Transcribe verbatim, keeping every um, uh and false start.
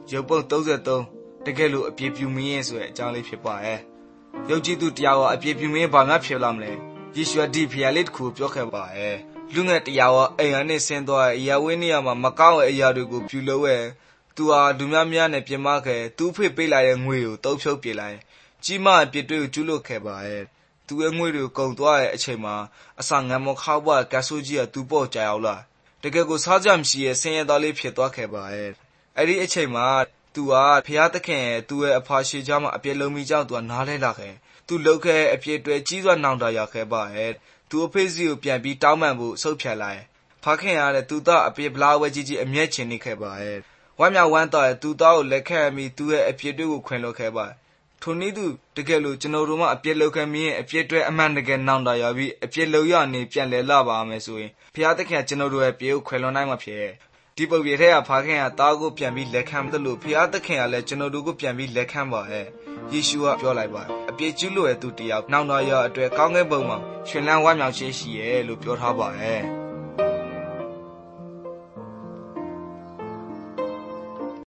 ရုပ်ပုတ်သုံးတကယ်လို့အပြည့်ပြူမင်းဆိုတဲ့အကြောင်းလေးဖြစ်ပါရဲ့ရုပ်ကြည့်သူတရားကအပြည့်ပြူမင်းဘာမှဖြစ်လာမလဲယေရှုဒီဖျားလေးတစ်ခုပြောခဲ့ပါရဲ့လူငယ်တရားကအိမ်ကနေဆင်းသွားအရာဝင်းနေရာမှာမကောင်းတဲ့အရာတွေကိုပြုလုပ်ရဲ့သူဟာဒုများများနဲ့ပြင်မခဲ့သူ့ဖေပေးလိုက်တဲ့ငွေကိုတုံးဖြုတ်ပြလိုက်ကြီးမအပြည့်တွေကိုကျူးလွန်ခဲ့ပါရဲ့သူရဲ့ငွေတွေကိုကုန်သွားတဲ့အချိန်မှာအစာငတ်မခောက်ပွားကဆူကြီးကသူ့ပေါ်ကြောက်လာတကယ်ကိုစားကြမရှိရဲ့ဆင်းရဲသားလေးဖြစ်သွားခဲ့ပါရဲ့အဲ့ဒီအချိန်မှာသူကဖျားသခင်ရဲ့သူ့ရဲ့အဖာရှိကြောင်းမှာအပြည့်လုံးမိကြောင်းသူကနားလဲလာခဲ့သူလောက်ခဲ့အပြည့်တွေကြီးစွာနောင်တရခဲ့ပါရဲ့သူအဖေစီကိုပြန်ပြီးတောင်းပန်ဖို့ဆုတ်ဖြတ်လိုက်ဖခင်ရတဲ့သူသားအပြည့်ဘလားဝဲကြီးကြီးအမျက်ချင်နေခဲ့ပါရဲ့ဝမ်းမြောက်ဝမ်းသာရဲ့သူသားကိုလက်ခံပြီးသူ့ရဲ့အပြည့်တွေကိုခွင်လို့ခဲ့ပါထိုနည်းသူတကယ်လို့ကျွန်တော်တို့မှအပြည့်လောက်ခဲ့မင်းရဲ့အပြည့်တွေအမှန်တကယ်နောင်တရပြီးအပြည့်လောက်ရနေပြန်လဲလာပါမယ်ဆိုရင်ဖျားသခင်ကျွန်တော်တို့ရဲ့ပြေကိုခွင်လွန်နိုင်မှာဖြစ်ဒီပုဂ္ဂိုလ်ထဲကဖခင်ကသားကိုပြန်ပြီးလက်ခံတယ်လို့ဖျားသခင်ကလည်းကျွန်တော်တို့ကိုပြန်ပြီးလက်ခံပါရဲ့ယေရှုကပြောလိုက်ပါအပြည့်ကျူးလို့ရဲ့သူတရားနောင်တရအတွက်ကောင်းကင်ဘုံမှာရှင်လန်းဝမ်းမြောက်ခြင်းရှိရဲ့လို့ပြောထားပါရဲ့